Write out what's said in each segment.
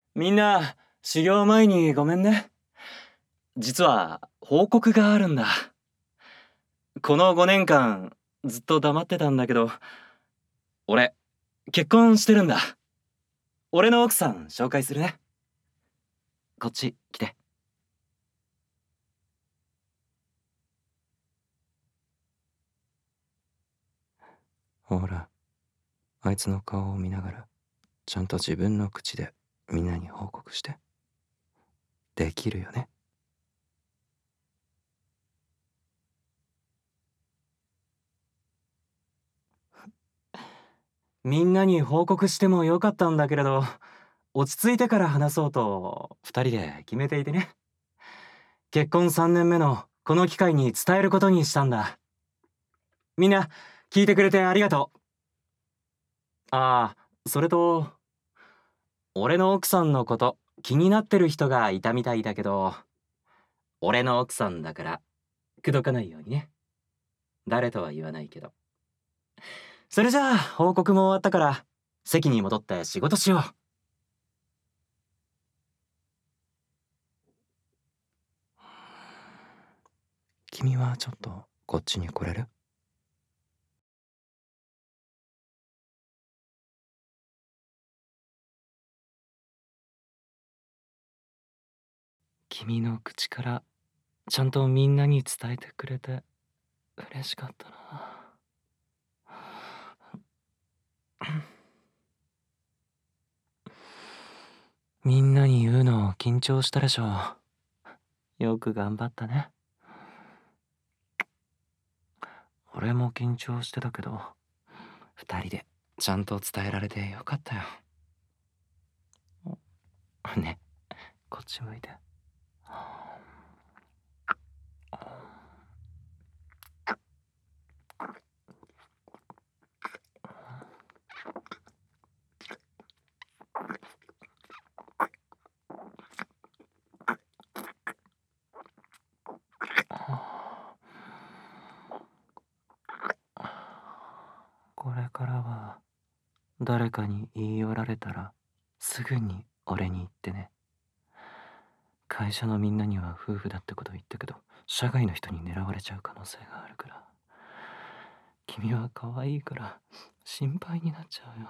みんな、修行前にごめんね。実は、報告があるんだ。この5年間、ずっと黙ってたんだけど、俺、結婚してるんだ。俺の奥さん、紹介するね。こっち、来て。ほら、あいつの顔を見ながら、ちゃんと自分の口でみんなに報告して。できるよね。みんなに報告してもよかったんだけれど、落ち着いてから話そうと2人で決めていてね。結婚3年目のこの機会に伝えることにしたんだ。みんな聞いてくれてありがとう。ああ、それと、俺の奥さんのこと気になってる人がいたみたいだけど、俺の奥さんだから口説かないようにね。誰とは言わないけど。それじゃあ報告も終わったから席に戻って仕事しよう。君はちょっとこっちに来れる？君の口からちゃんとみんなに伝えてくれて嬉しかったな。みんなに言うの緊張したでしょ。よく頑張ったね。俺も緊張してたけど、2人でちゃんと伝えられてよかったよ。ね、こっち向いて。これからは誰かに言い寄られたらすぐに俺に言ってね。会社のみんなには夫婦だってこと言ったけど、社外の人に狙われちゃう可能性があるから。君は可愛いから心配になっちゃうよ。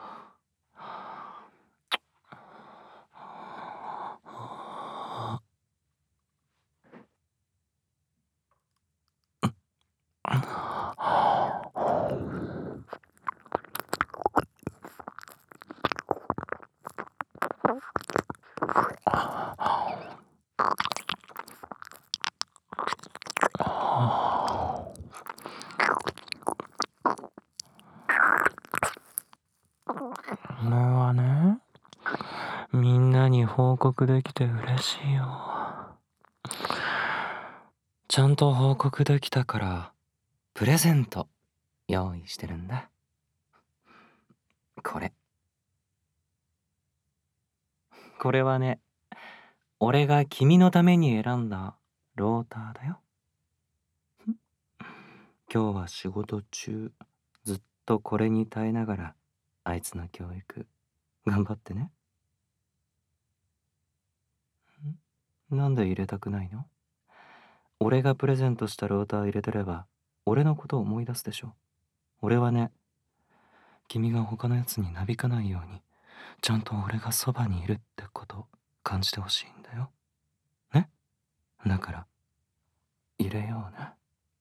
俺はね、みんなに報告できて嬉しいよ。ちゃんと報告できたからプレゼント用意してるんだ。これはね、俺が君のために選んだローターだよ。今日は仕事中ずっとこれに耐えながらあいつの教育頑張ってね。なんで入れたくないの？俺がプレゼントしたローター入れてれば俺のことを思い出すでしょ。俺はね、君が他のやつになびかないようにちゃんと俺がそばにいるってことを感じてほしいんだよ。ね？だから入れようね。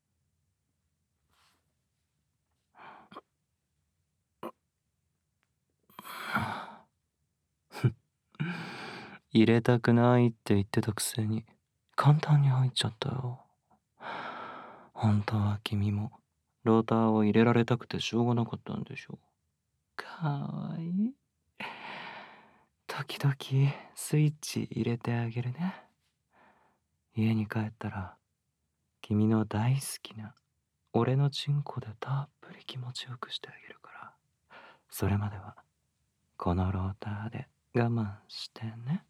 入れたくないって言ってたくせに簡単に入っちゃったよ。本当は君もローターを入れられたくてしょうがなかったんでしょ。かわいい。時々スイッチ入れてあげるね。家に帰ったら君の大好きな俺のチンコでたっぷり気持ちよくしてあげるから、それまではこのローターで我慢してね。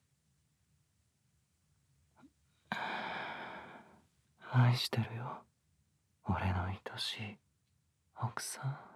愛してるよ、俺の愛しい奥さん。